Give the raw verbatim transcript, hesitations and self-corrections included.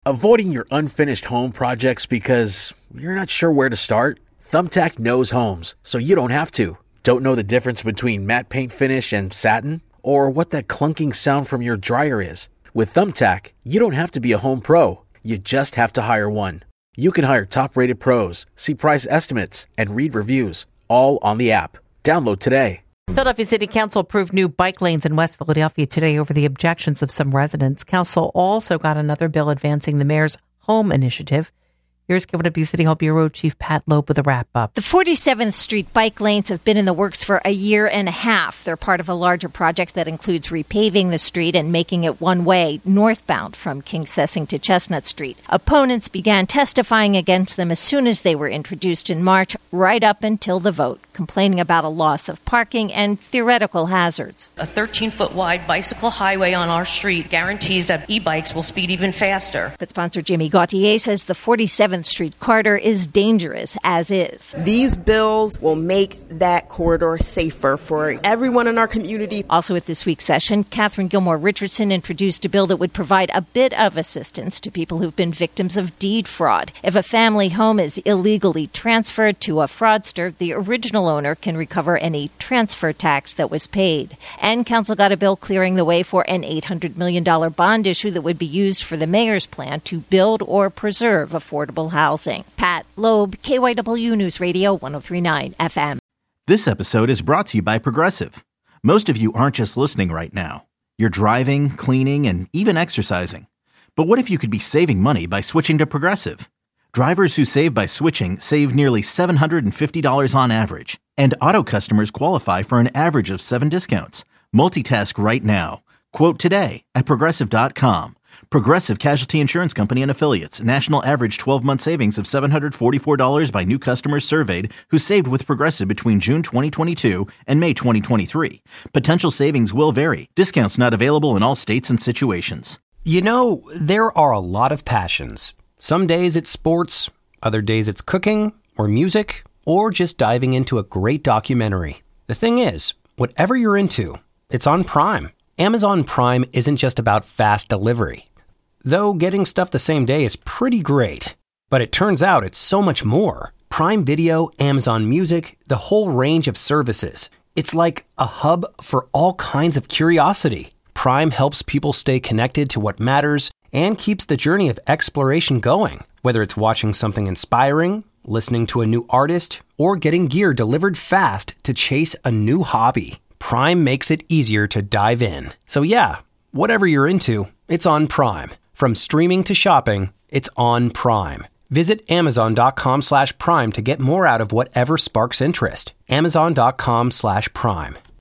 Avoiding your unfinished home projects because you're not sure where to start? Thumbtack knows homes, so you don't have to. Don't know the difference between matte paint finish and satin? Or what that clunking sound from your dryer is? With Thumbtack, you don't have to be a home pro. You just have to hire one. You can hire top-rated pros, see price estimates, and read reviews, all on the app. Download today. Philadelphia City Council approved new bike lanes in West Philadelphia today over the objections of some residents. Council also got another bill advancing the mayor's home initiative. Here's K Y W City Hall Bureau Chief Pat Loeb with a wrap-up. The forty-seventh Street bike lanes have been in the works for a year and a half. They're part of a larger project that includes repaving the street and making it one-way northbound from King Sessing to Chestnut Street. Opponents began testifying against them as soon as they were introduced in March, right up until the vote, complaining about a loss of parking and theoretical hazards. A thirteen-foot wide bicycle highway on our street guarantees that e-bikes will speed even faster. But sponsor Jimmy Gauthier says the forty-seventh Street corridor is dangerous as is. These bills will make that corridor safer for everyone in our community. Also at this week's session, Catherine Gilmore Richardson introduced a bill that would provide a bit of assistance to people who've been victims of deed fraud. If a family home is illegally transferred to a fraudster, the original owner can recover any transfer tax that was paid. And council got a bill clearing the way for an eight hundred million dollars bond issue that would be used for the mayor's plan to build or preserve affordable housing. Pat Loeb, K Y W News Radio one oh three point nine F M. This episode is brought to you by Progressive. Most of you aren't just listening right now. You're driving, cleaning, and even exercising. But what if you could be saving money by switching to Progressive? Drivers who save by switching save nearly seven hundred fifty dollars on average. And auto customers qualify for an average of seven discounts. Multitask right now. Quote today at Progressive dot com. Progressive Casualty Insurance Company and Affiliates. National average twelve-month savings of seven hundred forty-four dollars by new customers surveyed who saved with Progressive between June twenty twenty-two and May twenty twenty-three. Potential savings will vary. Discounts not available in all states and situations. You know, there are a lot of passions. Some days it's sports, other days it's cooking or music or just diving into a great documentary. The thing is, whatever you're into, it's on Prime. Amazon Prime isn't just about fast delivery. Though getting stuff the same day is pretty great. But it turns out it's so much more. Prime Video, Amazon Music, the whole range of services. It's like a hub for all kinds of curiosity. Prime helps people stay connected to what matters and keeps the journey of exploration going. Whether it's watching something inspiring, listening to a new artist, or getting gear delivered fast to chase a new hobby. Prime makes it easier to dive in. So yeah, whatever you're into, it's on Prime. From streaming to shopping, it's on Prime. Visit Amazon.com slash Prime to get more out of whatever sparks interest. Amazon.com slash Prime.